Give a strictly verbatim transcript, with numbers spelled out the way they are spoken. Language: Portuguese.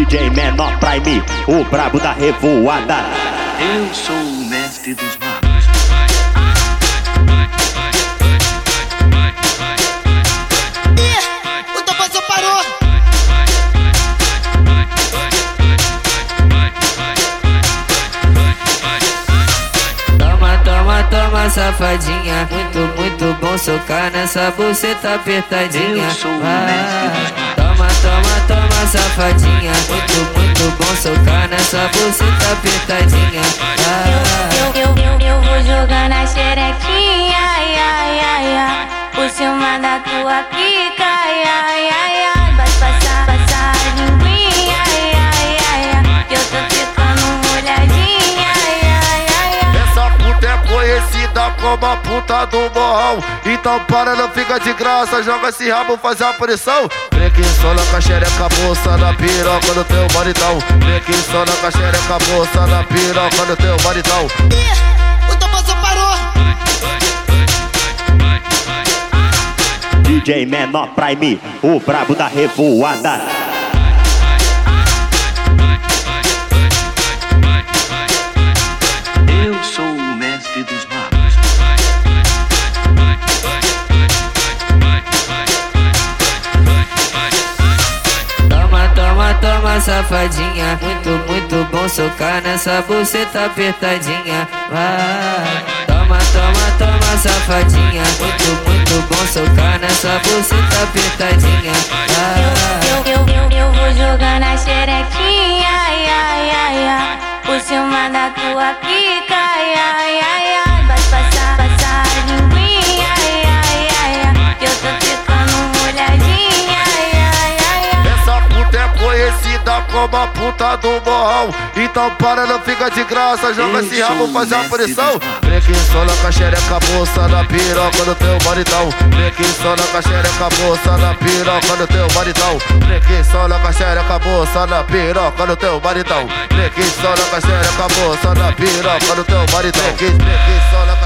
J Menor Prime, o brabo da revoada. Eu sou o mestre dos magos. Ih, o tambor parou. Toma, toma, toma, safadinha. Muito, muito bom socar nessa buceta apertadinha. Eu sou o mestre dos magos. Toma, toma, toma, safadinha. Muito, muito bom socar nessa buceta apertadinha. Eu, eu, eu, eu vou jogar na xerequinha, ai, ai, ai, ai, por cima da tua pica, ai, ai, ai, ai, vai passar, passar a linguinha, ai, ai, ai, ai, que eu tô ficando molhadinha, ai, ai, ai, ai. Essa puta é conhecida como a puta do morrão. Então para, não fica de graça, joga esse rabo, faz a pressão. Preguiçona com a xereca, moça na piroca do teu maridão. Preguiçona com a xereca, moça na piroca do teu maridão. Ih, o tambor parou. D J Menor Prime, o brabo da revoada. Eu sou o mestre dos magos. Toma, toma, toma, safadinha. Muito, muito bom socar nessa buceta apertadinha. Vai. Toma, toma, toma, safadinha. Muito, muito bom socar nessa buceta apertadinha. Vai. Eu, eu, eu, eu vou jogar na xerequinha, ai, ai, ai, ai, por cima da tua pica, ai, ai, ai, ai, vai passar, passar a linguinha, ai, ai, ai, ai, que eu tô ficando molhadinha, ai, ai, ai, ai. Essa puta é conhecida como a puta do morrão. Então para, não fica de graça, joga Eu esse rabo, sou faz o a mestre pressão. dos magos. Preguiçona com a xereca, moça na piroca do teu maridão. Preguiçona com a xereca, moça na piroca do teu maridão. Preguiçona com a xereca, moça na piroca do teu maridão. Preguiçona com a xereca, moça na piroca do teu maridão. Preguiçona